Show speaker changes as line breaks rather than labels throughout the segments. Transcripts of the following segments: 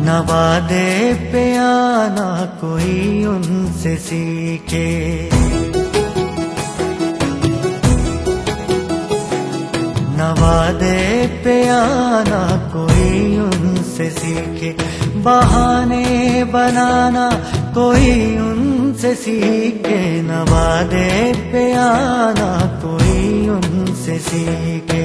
नवादे पे आना कोई उनसे सीखे। नवादे पे आना कोई उनसे सीखे, बहाने बनाना कोई उनसे सीखे। नवादे पे आना कोई उनसे सीखे।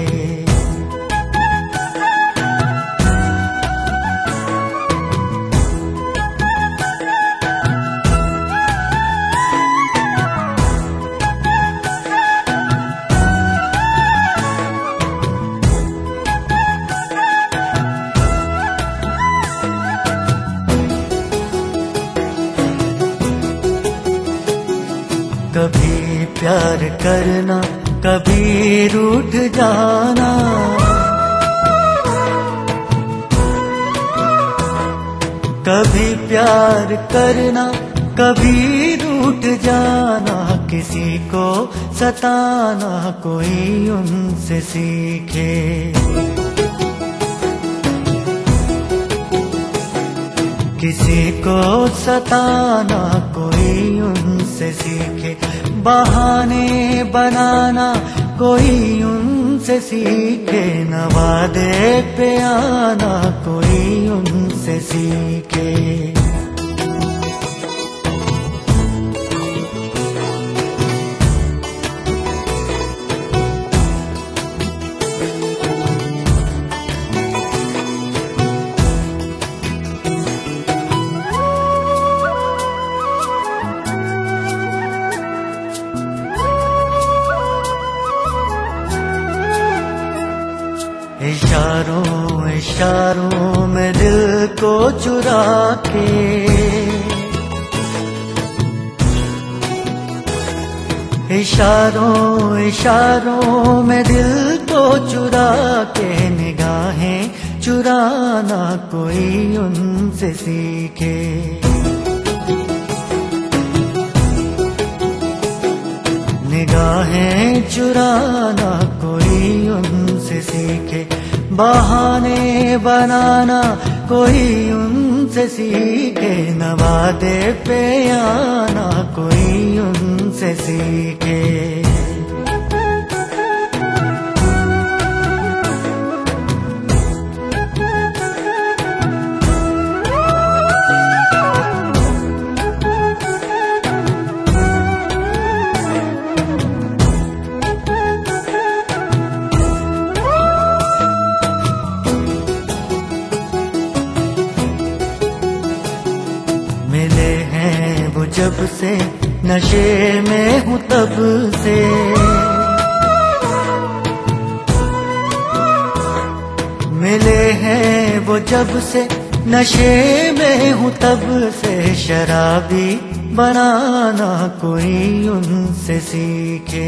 कभी प्यार करना कभी रूठ जाना, कभी प्यार करना कभी रूठ जाना। किसी को सताना कोई उनसे सीखे। किसी को सताना कोई उनसे सीखे, बहाने बनाना कोई उनसे सीखे। नवादे पे आना कोई उनसे सीखे। इशारों इशारों में दिल को चुरा के, इशारों इशारों में दिल को चुरा के। निगाहें चुराना कोई उनसे सीखे। निगाहें चुराना कोई उनसे सीखे, बहाने बनाना कोई उनसे सीखे। नवादे पे आना कोई उनसे सीखे। मिले हैं वो जब से नशे में हूँ तब से, मिले हैं वो जब से नशे में हूँ तब से। शराबी बनाना कोई उनसे सीखे।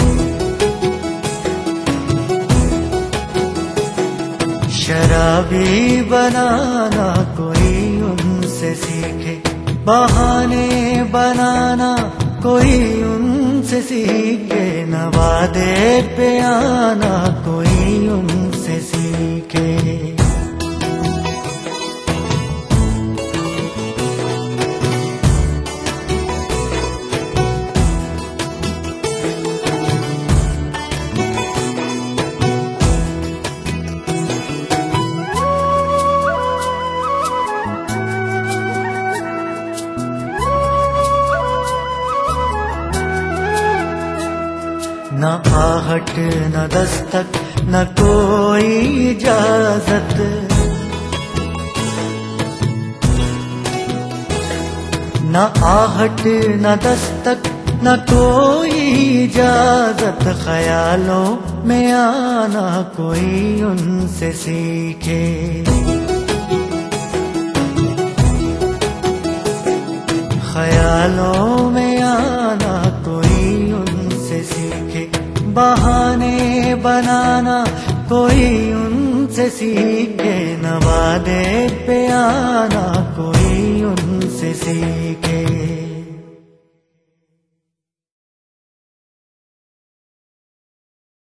शराबी बनाना कोई उनसे सीखे, बहाने बनाना कोई उनसे सीखे। नवादे पे आना कोई उनसे सीखे। न आहट न दस्तक न कोई इजाजत, न आहट न दस्तक न कोई इजाजत। ख्यालों में आना कोई उनसे सीखे। ख्यालों में आना कोई उनसे सीखे, बहाने बनाना कोई उनसे सीखे। नवादे पे आना कोई उनसे सीखे।